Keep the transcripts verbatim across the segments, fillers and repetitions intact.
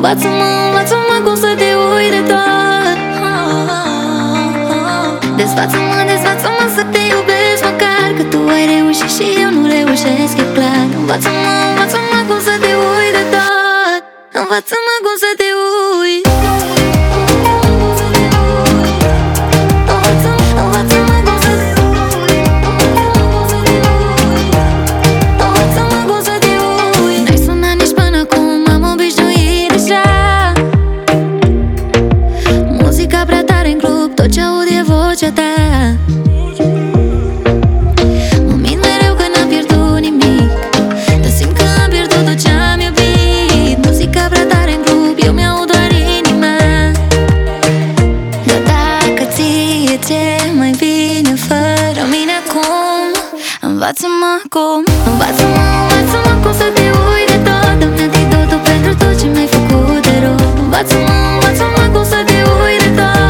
Învață-mă, învață-mă cum să te uit de tot. Desfață-mă, desfață-mă să te iubesc măcar, că tu ai reușit și eu nu reușesc, e clar. Învață-mă, învață-mă cum să te uit de tot. Învață-mă cum să te uit. Tot ce aud e vocea ta. Mă mint mereu că n-am pierdut nimic, dar simt că am pierdut tot ce-am iubit. Muzica prea tare în club, eu mi-aud doar inima. Dar dacă ție ți-e mai bine fără mine acum, învață-mă cum. Învață-mă, învață-mă cum să te uit de tot. Dă-mi antidotul pentru tot ce mi-ai făcut de rău. Învață-mă, învață-mă cum să te uit de tot.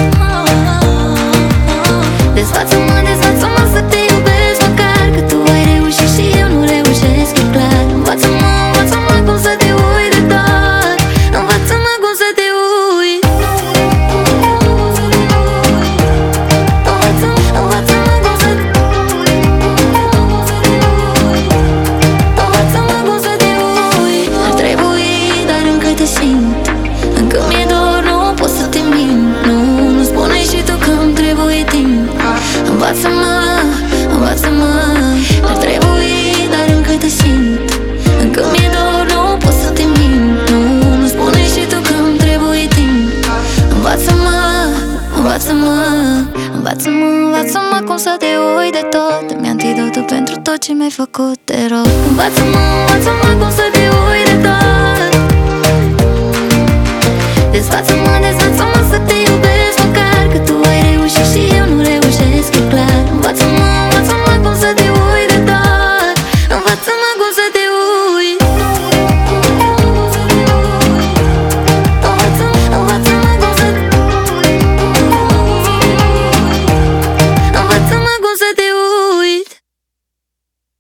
Desfață-mă, desfață-mă să te iubesc măcar, că tu ai reușit și eu nu reușesc, e clar. Învață-mă, învață-mă cum să te uit de tot. Învață-mă cum să te uit. Învață-mă, învață-mă cum să te Învață-mă cum să te uit. Ar trebui, dar încă te simt. Încă mi-e dor, nu pot să te mint. Nu, nu spune și tu că-mi trebuie timp. Învață-mă, învață-mă. Ar trebui, dar încă te simt. Încă mi-e dor, nu pot să te mint. Nu, nu spune și tu că-mi trebuie timp. Învață-mă, învață-mă. Învață-mă, învață-mă cum să te uit de tot. Dă-mi antidotul pentru tot ce mi-ai făcut de rău. Învață-mă, învață-mă cum să te uit de tot. Desfață-mă.